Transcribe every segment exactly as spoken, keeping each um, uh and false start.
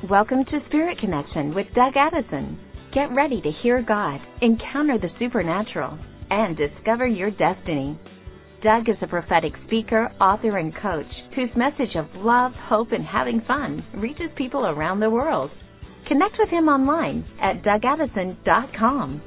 Welcome to Spirit Connection with Doug Addison. Get ready to hear God, encounter the supernatural, and discover your destiny. Doug is a prophetic speaker, author, and coach whose message of love, hope, and having fun reaches people around the world. Connect with him online at doug addison dot com.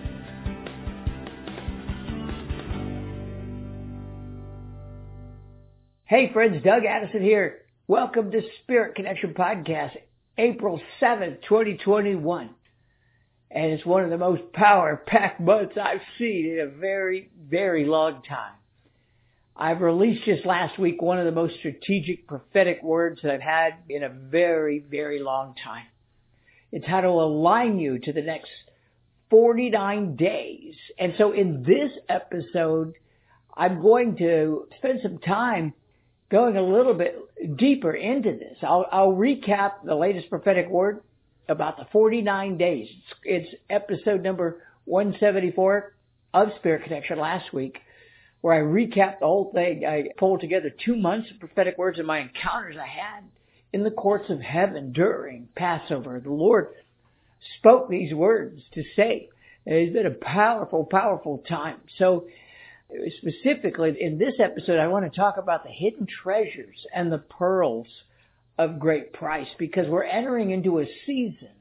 Hey friends, Doug Addison here. Welcome to Spirit Connection Podcast, April seventh, twenty twenty-one. And it's one of the most power-packed months I've seen in a very, very long time. I've released just last week one of the most strategic prophetic words that I've had in a very, very long time. It's how to align you to the next forty-nine days. And so in this episode, I'm going to spend some time going a little bit deeper into this. I'll, I'll recap the latest prophetic word about the forty-nine days. It's, it's episode number one seventy-four of Spirit Connection last week, where I recapped the whole thing. I pulled together two months of prophetic words and my encounters I had in the courts of heaven during Passover. The Lord spoke these words to say. It's been a powerful, powerful time. So specifically in this episode, I want to talk about the hidden treasures and the pearls of great price, because we're entering into a season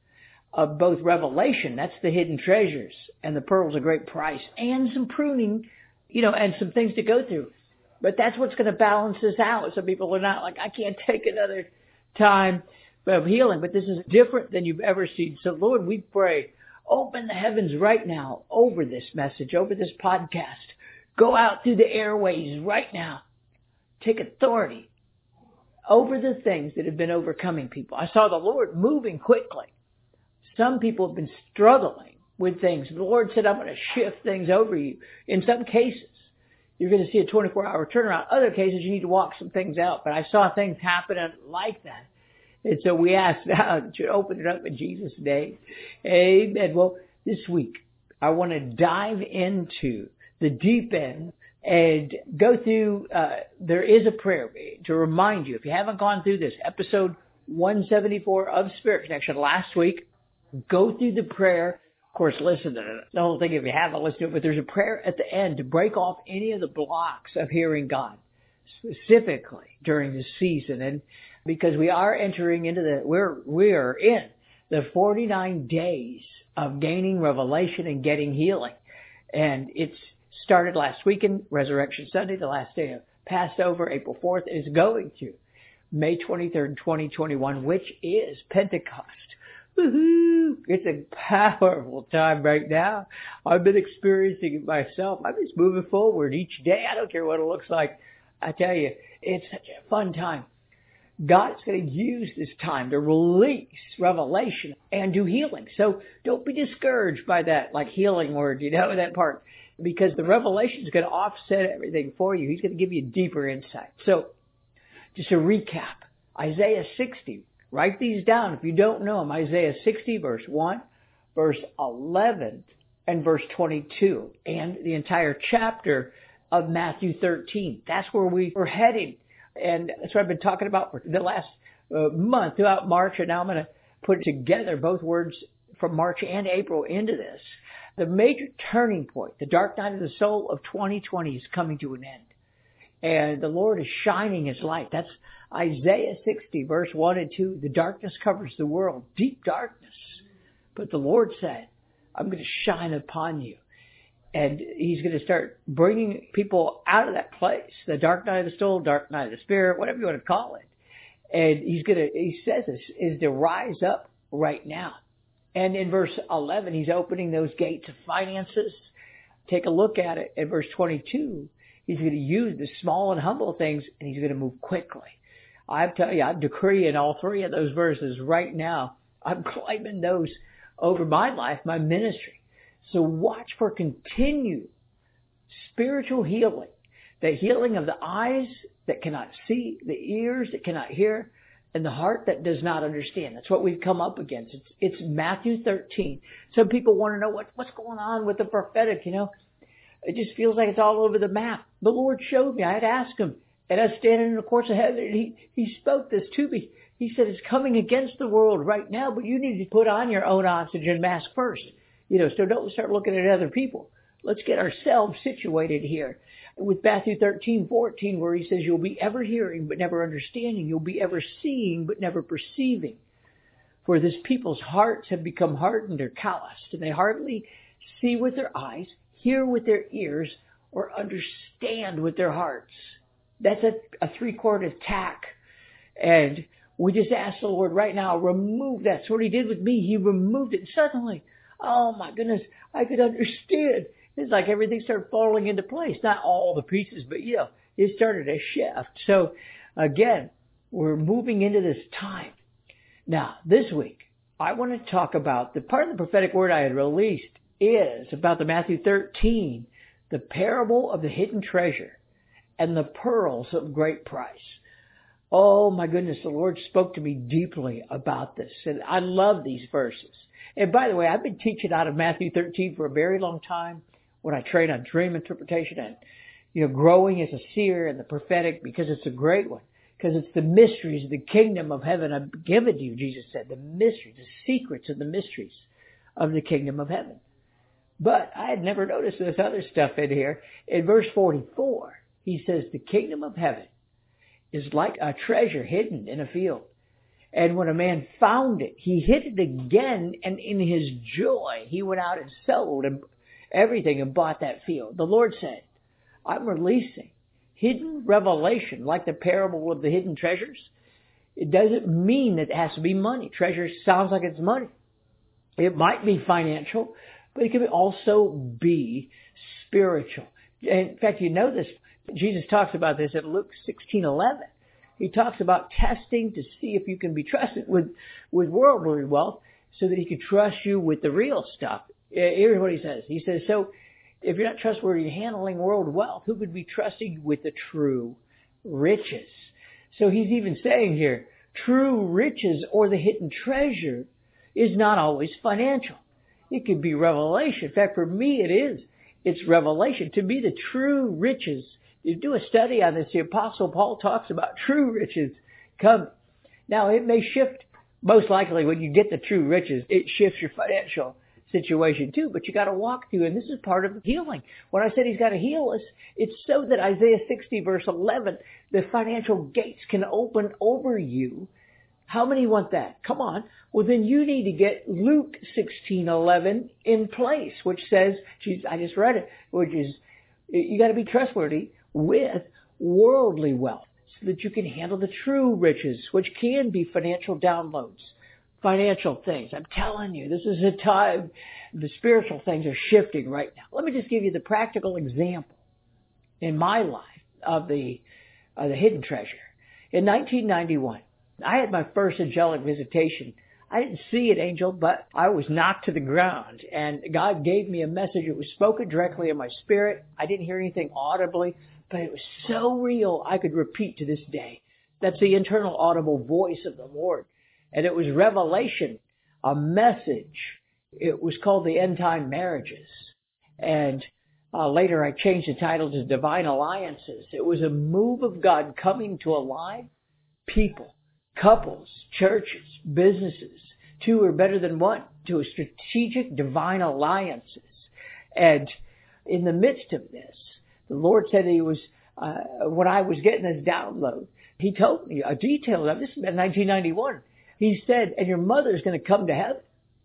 of both revelation, that's the hidden treasures, and the pearls of great price, and some pruning, you know, and some things to go through. But that's what's going to balance this out. Some people are not like, I can't take another time of healing, but this is different than you've ever seen. So Lord, we pray, open the heavens right now over this message, over this podcast. Go out through the airways right now. Take authority over the things that have been overcoming people. I saw the Lord moving quickly. Some people have been struggling with things. The Lord said, I'm going to shift things over you. In some cases, you're going to see a twenty-four hour turnaround. Other cases, you need to walk some things out. But I saw things happening like that. And so we asked now to open it up in Jesus' name. Amen. Well, this week, I want to dive into the deep end and go through, uh, there is a prayer to remind you, if you haven't gone through this, episode one seventy-four of Spirit Connection last week, go through the prayer. Of course, listen to the whole thing if you haven't listened to it, but there's a prayer at the end to break off any of the blocks of hearing God, specifically during this season. And because we are entering into the, we're, we're in the forty-nine days of gaining revelation and getting healing. And it's started last weekend, Resurrection Sunday, the last day of Passover, April fourth, is going to May twenty-third, twenty twenty-one, which is Pentecost. Woohoo! It's a powerful time right now. I've been experiencing it myself. I'm just moving forward each day. I don't care what it looks like. I tell you, it's such a fun time. God's going to use this time to release revelation and do healing. So don't be discouraged by that, like healing word, you know, that part. Because the revelation is going to offset everything for you. He's going to give you deeper insight. So, just a recap. Isaiah sixty. Write these down if you don't know them. Isaiah sixty, verse one, verse eleven, and verse twenty-two. And the entire chapter of Matthew thirteen. That's where we were heading. And that's what I've been talking about for the last uh, month, throughout March. And now I'm going to put together both words from March and April into this. The major turning point, the dark night of the soul of twenty twenty is coming to an end. And the Lord is shining His light. That's Isaiah sixty, verse one and two. The darkness covers the world, deep darkness. But the Lord said, I'm going to shine upon you. And He's going to start bringing people out of that place, the dark night of the soul, dark night of the spirit, whatever you want to call it. And He's going to, He says this, is to rise up right now. And in verse eleven, He's opening those gates of finances. Take a look at it. In verse twenty-two, He's going to use the small and humble things, and He's going to move quickly. I tell you, I'm decreeing all three of those verses right now. I'm claiming those over my life, my ministry. So watch for continued spiritual healing. The healing of the eyes that cannot see, the ears that cannot hear, and the heart that does not understand. That's what we've come up against. It's, it's Matthew thirteen. Some people want to know what, what's going on with the prophetic, you know. It just feels like it's all over the map. The Lord showed me. I had asked Him, And I was standing in the courts of heaven, and he, he spoke this to me. He said, it's coming against the world right now, but you need to put on your own oxygen mask first. You know, so don't start looking at other people. Let's get ourselves situated here. With Matthew thirteen fourteen, where he says, you'll be ever hearing, but never understanding. You'll be ever seeing, but never perceiving. For this people's hearts have become hardened or calloused, and they hardly see with their eyes, hear with their ears, or understand with their hearts. That's a, a three-chord attack. And we just ask the Lord right now, remove that. That's what he did with me. He removed it. And suddenly, oh my goodness, I could understand. It's like everything started falling into place. Not all the pieces, but you know, it started to shift. So again, we're moving into this time. Now, this week, I want to talk about the part of the prophetic word I had released is about the Matthew thirteen, the parable of the hidden treasure and the pearls of great price. Oh my goodness, the Lord spoke to me deeply about this, and I love these verses. And by the way, I've been teaching out of Matthew thirteen for a very long time when I train on dream interpretation and, you know, growing as a seer and the prophetic, because it's a great one. Because it's the mysteries of the kingdom of heaven I've given to you, Jesus said. The mysteries, the secrets of the mysteries of the kingdom of heaven. But I had never noticed this other stuff in here. In verse forty-four, he says, the kingdom of heaven is like a treasure hidden in a field. And when a man found it, he hid it again, and in his joy, he went out and sold everything and bought that field. The Lord said, I'm releasing hidden revelation, like the parable of the hidden treasures. It doesn't mean that it has to be money. Treasure sounds like it's money. It might be financial, but it can also be spiritual. In fact, you know this. Jesus talks about this in Luke sixteen eleven. He talks about testing to see if you can be trusted with, with worldly wealth so that he can trust you with the real stuff. Here's what he says. He says, so if you're not trustworthy in handling world wealth, who could be trusting you with the true riches? So he's even saying here, true riches or the hidden treasure is not always financial. It could be revelation. In fact, for me it is. It's revelation. To me, the true riches, you do a study on this, the Apostle Paul talks about true riches come. Now, it may shift, most likely when you get the true riches, it shifts your financial situation too, but you got to walk through, and this is part of the healing. When I said he's got to heal us, it's so that Isaiah sixty verse eleven, the financial gates can open over you. How many want that? Come on. Well, then you need to get Luke sixteen eleven in place, which says, geez, I just read it, which is, you got to be trustworthy with worldly wealth so that you can handle the true riches, which can be financial downloads, financial things. I'm telling you, this is a time the spiritual things are shifting right now. Let me just give you the practical example in my life of the, uh, the hidden treasure. In nineteen ninety-one, I had my first angelic visitation. I didn't see an angel, but I was knocked to the ground, and God gave me a message. It was spoken directly in my spirit. I didn't hear anything audibly, but it was so real I could repeat to this day. That's the internal audible voice of the Lord. And it was revelation, a message. It was called the End Time Marriages. And uh, later I changed the title to Divine Alliances. It was a move of God coming to align people, couples, churches, businesses. Two are better than one, to a strategic divine alliances. And in the midst of this, the Lord said he was, uh, when I was getting this download, he told me a detail of this in nineteen ninety-one. He said, and your mother's going to come to heaven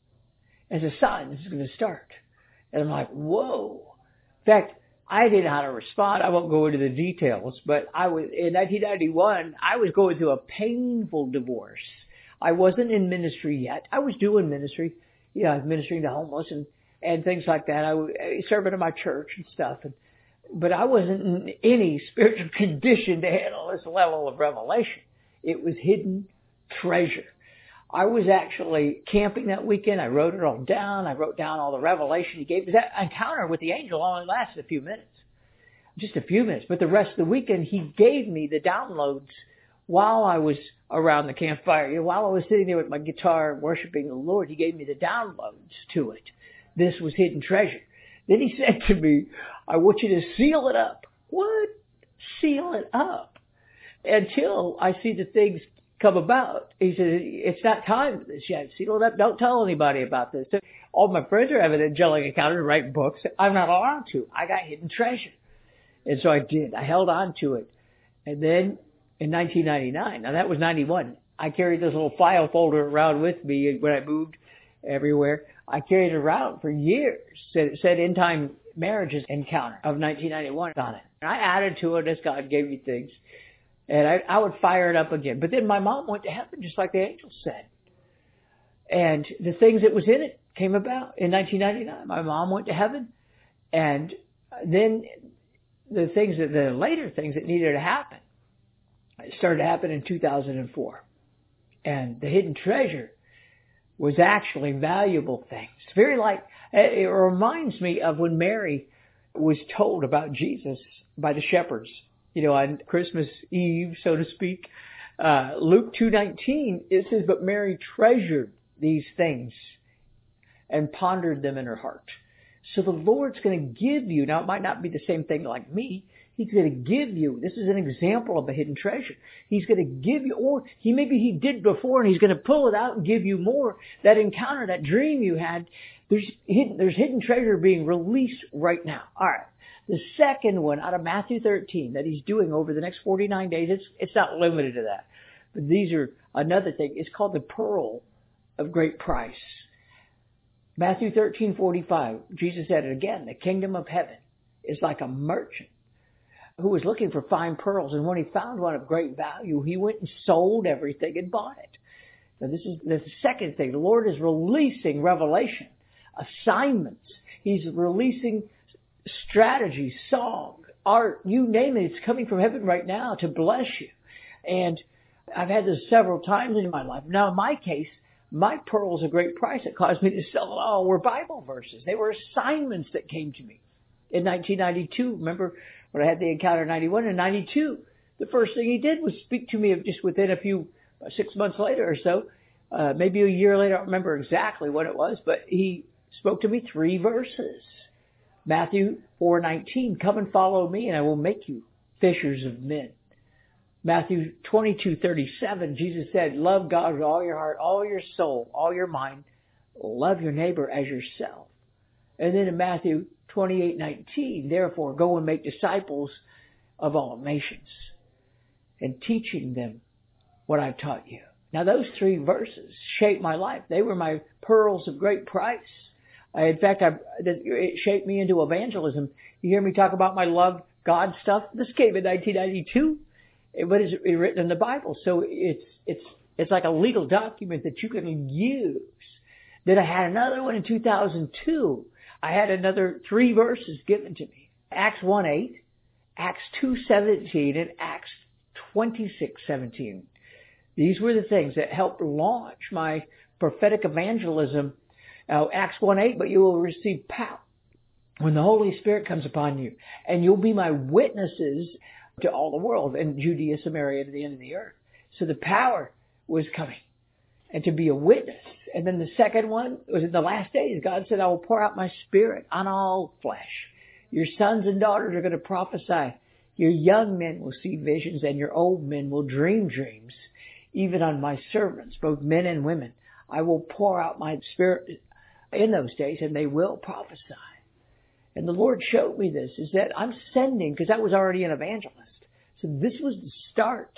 as a sign. This is going to start. And I'm like, whoa. In fact, I didn't know how to respond. I won't go into the details, but I was, in nineteen ninety-one, I was going through a painful divorce. I wasn't in ministry yet. I was doing ministry. You know, I was ministering to homeless and, and things like that. I was serving in my church and stuff. And, but I wasn't in any spiritual condition to handle this level of revelation. It was hidden treasure. I was actually camping that weekend. I wrote it all down. I wrote down all the revelation he gave. That encounter with the angel only lasted a few minutes. Just a few minutes. But the rest of the weekend, he gave me the downloads while I was around the campfire. You know, while I was sitting there with my guitar worshiping the Lord, he gave me the downloads to it. This was hidden treasure. Then he said to me, I want you to seal it up. What? Seal it up? until I see the things come about. He said, it's not time for this yet. So don't, don't tell anybody about this. So all my friends are having angelic encounters, writing books. I'm not allowed to. I got hidden treasure. And so I did. I held on to it. And then in nineteen ninety-nine, now that was ninety-one, I carried this little file folder around with me when I moved everywhere. I carried it around for years. It said End Time Marriages Encounter of nineteen ninety-one on it. And I added to it as God gave me things. And I, I would fire it up again. But then my mom went to heaven, just like the angel said. And the things that was in it came about in nineteen ninety-nine. My mom went to heaven. And then the things that, the later things that needed to happen started to happen in two thousand four. And the hidden treasure was actually valuable things. It's very like, it reminds me of when Mary was told about Jesus by the shepherds. You know, on Christmas Eve, so to speak, uh, Luke two nineteen, it says, but Mary treasured these things and pondered them in her heart. So the Lord's going to give you, now it might not be the same thing like me, He's going to give you, this is an example of a hidden treasure. He's going to give you, or he maybe he did before and he's going to pull it out and give you more. That encounter, that dream you had, there's hidden, there's hidden treasure being released right now. All right. The second one out of Matthew thirteen that he's doing over the next forty-nine days, it's, it's not limited to that. But these are another thing. It's called the pearl of great price. Matthew thirteen forty-five, Jesus said it again, the kingdom of heaven is like a merchant who was looking for fine pearls. And when he found one of great value, he went and sold everything and bought it. Now this is the second thing. The Lord is releasing revelation, assignments. He's releasing strategy, song, art, you name it. It's coming from heaven right now to bless you. And I've had this several times in my life. Now, in my case, my pearls of great price that caused me to sell it all were Bible verses. They were assignments that came to me. In nineteen ninety-two, remember when I had the encounter in ninety-one and ninety-two, the first thing he did was speak to me just within a few, six months later or so, uh, maybe a year later, I don't remember exactly what it was, but he spoke to me three verses. Matthew four nineteen, come and follow me and I will make you fishers of men. Matthew twenty-two thirty-seven, Jesus said, love God with all your heart, all your soul, all your mind. Love your neighbor as yourself. And then in Matthew twenty-eight nineteen, therefore go and make disciples of all nations and teaching them what I've taught you. Now those three verses shaped my life. They were my pearls of great price. In fact, I, it shaped me into evangelism. You hear me talk about my love God stuff? This came in nineteen ninety-two. What is it written in the Bible? So it's it's it's like a legal document that you can use. Then I had another one in two thousand two. I had another three verses given to me. Acts one eight, Acts two seventeen, and Acts twenty-six seventeen. These were the things that helped launch my prophetic evangelism. Uh, Acts one eight, but you will receive power when the Holy Spirit comes upon you, and you'll be my witnesses to all the world, and Judea, Samaria, to the end of the earth. So the power was coming, and to be a witness. And then the second one was in the last days. God said, I will pour out my spirit on all flesh. Your sons and daughters are going to prophesy. Your young men will see visions, and your old men will dream dreams. Even on my servants, both men and women, I will pour out my spirit in those days, and they will prophesy. And the Lord showed me this, is that I'm sending, because I was already an evangelist. So this was the start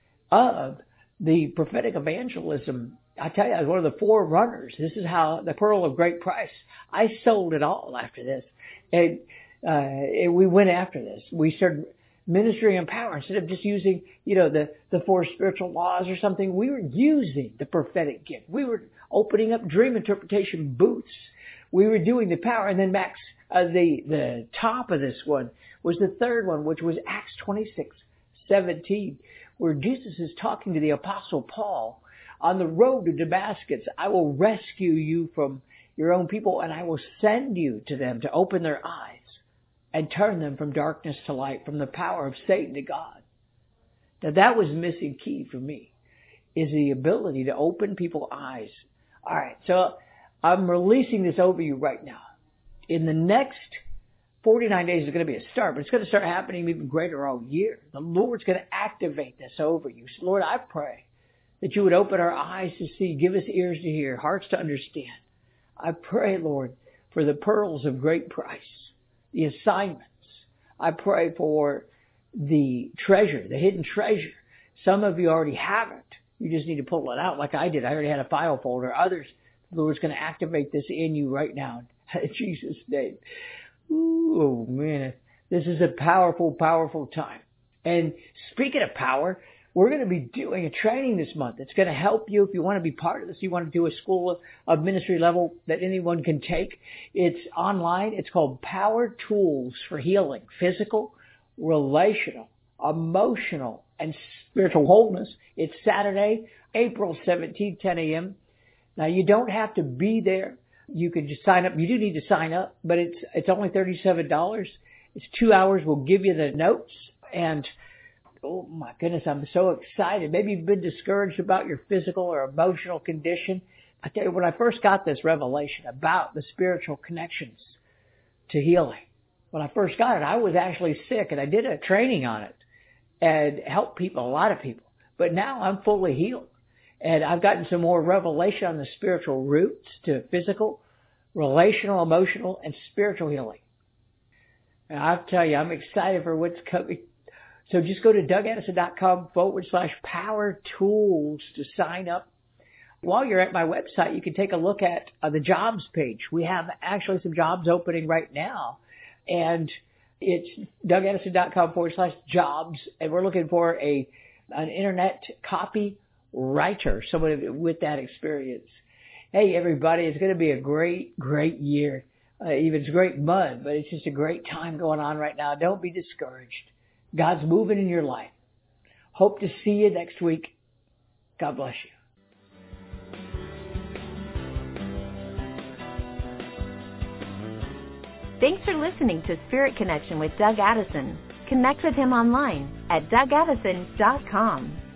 of the prophetic evangelism. I tell you, I was one of the forerunners. This is how the pearl of great price. I sold it all after this. And, uh, and we went after this. We started ministry and power. Instead of just using, you know, the, the four spiritual laws or something, we were using the prophetic gift. We were opening up dream interpretation booths. We were doing the power. And then Max, uh, the, the top of this one was the third one, which was Acts twenty-six seventeen, where Jesus is talking to the Apostle Paul on the road to Damascus. I will rescue you from your own people, and I will send you to them to open their eyes and turn them from darkness to light, from the power of Satan to God. Now that was the missing key for me, is the ability to open people's eyes. All right, so I'm releasing this over you right now. In the next forty-nine days is going to be a start, but it's going to start happening even greater all year. The Lord's going to activate this over you. So Lord, I pray that you would open our eyes to see, give us ears to hear, hearts to understand. I pray, Lord, for the pearls of great price, the assignments. I pray for the treasure, the hidden treasure. Some of you already have it. You just need to pull it out like I did. I already had a file folder. Others, the Lord's going to activate this in you right now in Jesus' name. Ooh, man, this is a powerful, powerful time. And speaking of power, we're going to be doing a training this month. It's going to help you if you want to be part of this. You want to do a school of ministry level that anyone can take. It's online. It's called Power Tools for Healing, Physical, Relational, Emotional, and Spiritual Wholeness. It's Saturday, April seventeenth, ten a.m. Now, you don't have to be there. You can just sign up. You do need to sign up, but it's it's only thirty-seven dollars. It's two hours. We'll give you the notes. And, oh, my goodness, I'm so excited. Maybe you've been discouraged about your physical or emotional condition. I tell you, when I first got this revelation about the spiritual connections to healing, when I first got it, I was actually sick, and I did a training on it and helped people, a lot of people. But now I'm fully healed. And I've gotten some more revelation on the spiritual roots to physical, relational, emotional, and spiritual healing. And I'll tell you, I'm excited for what's coming. So just go to DougAddison.com forward slash power tools to sign up. While you're at my website, you can take a look at uh, the jobs page. We have actually some jobs opening right now. And it's DougAddison.com forward slash jobs. And we're looking for a an internet copy writer, someone with that experience. Hey, everybody, it's going to be a great, great year. Uh, even it's a great month, but it's just a great time going on right now. Don't be discouraged. God's moving in your life. Hope to see you next week. God bless you. Thanks for listening to Spirit Connection with Doug Addison. Connect with him online at Doug Addison dot com.